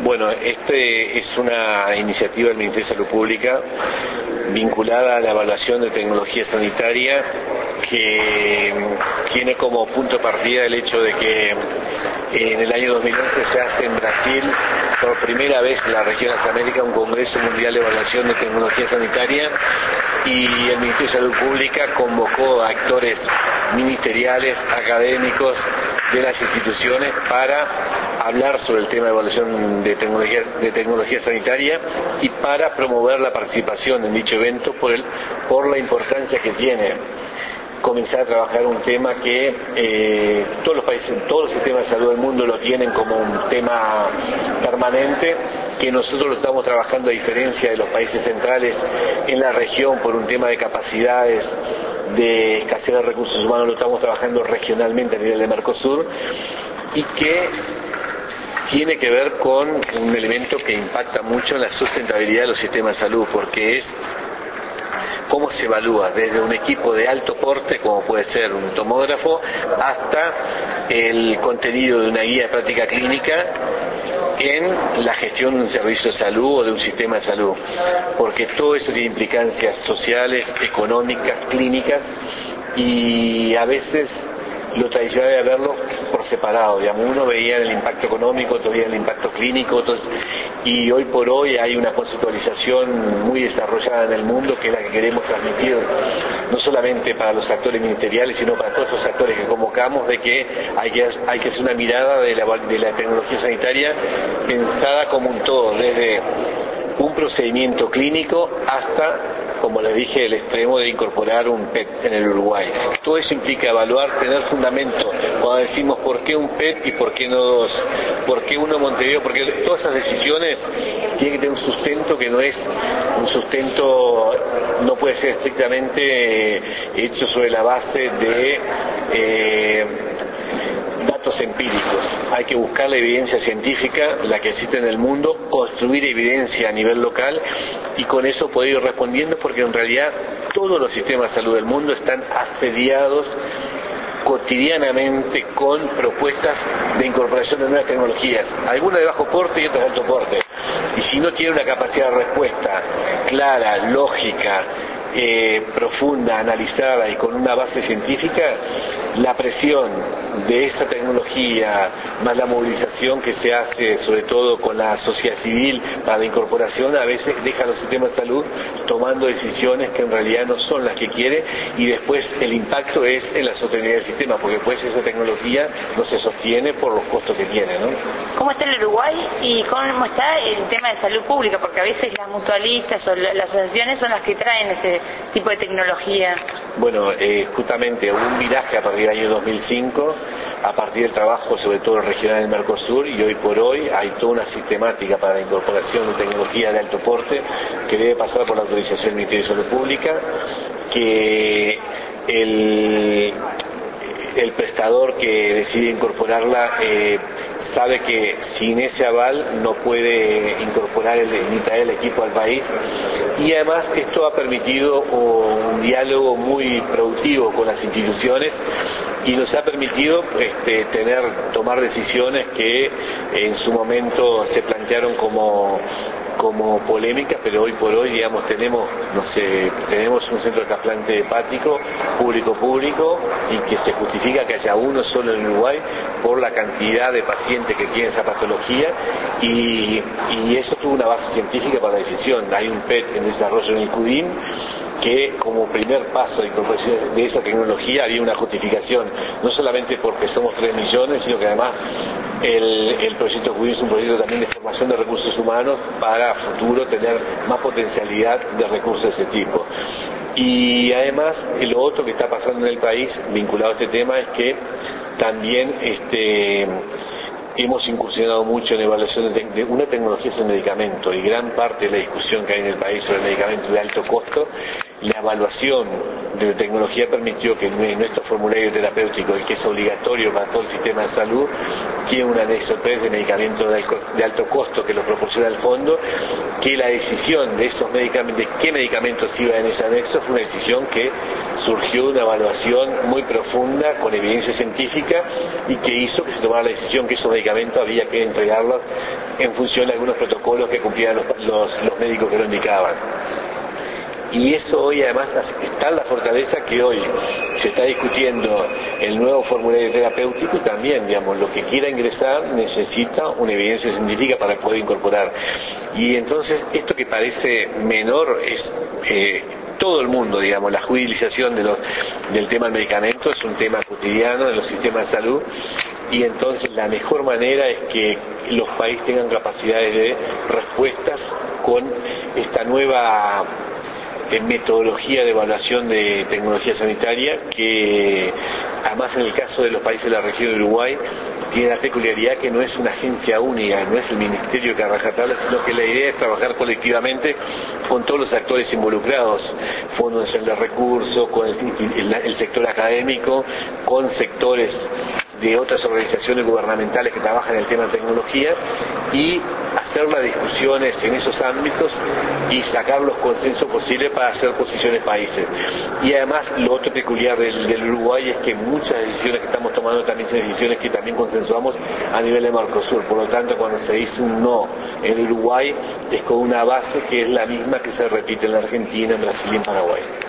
Bueno, este es una iniciativa del Ministerio de Salud Pública vinculada a la evaluación de tecnología sanitaria que tiene como punto de partida el hecho de que en el año 2011 se hace en Brasil por primera vez en la región de las Américas un Congreso Mundial de Evaluación de Tecnología Sanitaria y el Ministerio de Salud Pública convocó a actores ministeriales, académicos de las instituciones para hablar sobre el tema de evaluación de tecnología sanitaria y para promover la participación en dicho evento por la importancia que tiene comenzar a trabajar un tema que todos los países, todos los sistemas de salud del mundo lo tienen como un tema permanente, que nosotros lo estamos trabajando a diferencia de los países centrales en la región por un tema de capacidades, de escasez de recursos humanos, lo estamos trabajando regionalmente a nivel de Mercosur y que tiene que ver con un elemento que impacta mucho en la sustentabilidad de los sistemas de salud, porque es cómo se evalúa desde un equipo de alto porte, como puede ser un tomógrafo, hasta el contenido de una guía de práctica clínica en la gestión de un servicio de salud o de un sistema de salud, porque todo eso tiene implicancias sociales, económicas, clínicas, y a veces lo tradicional era verlo por separado, digamos, uno veía el impacto económico, otro veía el impacto clínico, y hoy por hoy hay una conceptualización muy desarrollada en el mundo que es la que queremos transmitir, no solamente para los actores ministeriales, sino para todos los actores que convocamos, de que hay que hacer una mirada de la tecnología sanitaria pensada como un todo, desde un procedimiento clínico hasta, como les dije, el extremo de incorporar un PET en el Uruguay. Todo eso implica evaluar, tener fundamento. Cuando decimos por qué un PET y por qué no dos, por qué uno Montevideo, porque todas esas decisiones tienen que tener un sustento que no es un sustento, no puede ser estrictamente hecho sobre la base de datos empíricos. Hay que buscar la evidencia científica, la que existe en el mundo, construir evidencia a nivel local y con eso poder ir respondiendo, porque en realidad todos los sistemas de salud del mundo están asediados cotidianamente con propuestas de incorporación de nuevas tecnologías, algunas de bajo porte y otras de alto porte, y si no tiene una capacidad de respuesta clara, lógica, profunda, analizada y con una base científica, la presión de esa tecnología más la movilización que se hace sobre todo con la sociedad civil para la incorporación a veces deja a los sistemas de salud tomando decisiones que en realidad no son las que quiere, y después el impacto es en la sostenibilidad del sistema, porque después esa tecnología no se sostiene por los costos que tiene, ¿no? ¿Cómo está el Uruguay y cómo está el tema de salud pública? Porque a veces las mutualistas o las asociaciones son las que traen este tipo de tecnología. Bueno, justamente hubo un viraje a partir del año 2005, a partir del trabajo sobre todo regional del Mercosur, y hoy por hoy hay toda una sistemática para la incorporación de tecnología de alto porte que debe pasar por la autorización del Ministerio de Salud Pública, que el prestador que decide incorporarla sabe que sin ese aval no puede incorporar ni traer el equipo al país, y además esto ha permitido un diálogo muy productivo con las instituciones y nos ha permitido tomar decisiones que en su momento se plantearon como polémica, pero hoy por hoy, digamos, tenemos un centro de trasplante hepático público y que se justifica que haya uno solo en Uruguay por la cantidad de pacientes que tienen esa patología, y eso tuvo una base científica para la decisión. Hay un PET en desarrollo en el CUDIM que como primer paso de incorporación de esa tecnología había una justificación, no solamente porque somos 3 millones, sino que además el proyecto CUDIM es un proyecto también de formación de recursos humanos para futuro tener más potencialidad de recursos de ese tipo. Y además lo otro que está pasando en el país vinculado a este tema es que también hemos incursionado mucho en evaluación de una tecnología es el medicamento, y gran parte de la discusión que hay en el país sobre el medicamento de alto costo, la evaluación de la tecnología permitió que en nuestro formulario terapéutico, el que es obligatorio para todo el sistema de salud, tiene un anexo 3 de medicamentos de alto costo que lo proporciona el fondo, que la decisión de esos medicamentos, de qué medicamentos iban en ese anexo, fue una decisión que surgió de una evaluación muy profunda con evidencia científica y que hizo que se tomara la decisión que esos medicamentos medicamento había que entregarlos en función de algunos protocolos que cumplían los médicos que lo indicaban. Y eso hoy además está en la fortaleza que hoy se está discutiendo el nuevo formulario terapéutico y también, digamos, lo que quiera ingresar necesita una evidencia científica para poder incorporar. Y entonces esto que parece menor es todo el mundo, digamos, la judicialización del tema del medicamento es un tema cotidiano en los sistemas de salud y entonces la mejor manera es que los países tengan capacidades de respuestas con esta nueva metodología de evaluación de tecnología sanitaria que además en el caso de los países de la región de Uruguay tiene la peculiaridad que no es una agencia única, no es el ministerio que arroja tablas, sino que la idea es trabajar colectivamente con todos los actores involucrados, Fondo Nacional de Recursos, con el sector académico, con sectores de otras organizaciones gubernamentales que trabajan en el tema de tecnología y hacer las discusiones en esos ámbitos y sacar los consensos posibles para hacer posiciones países. Y además lo otro peculiar del Uruguay es que muchas decisiones que estamos tomando también son decisiones que también consensuamos a nivel de Mercosur, por lo tanto cuando se dice un no en Uruguay es con una base que es la misma que se repite en la Argentina, en Brasil y en Paraguay.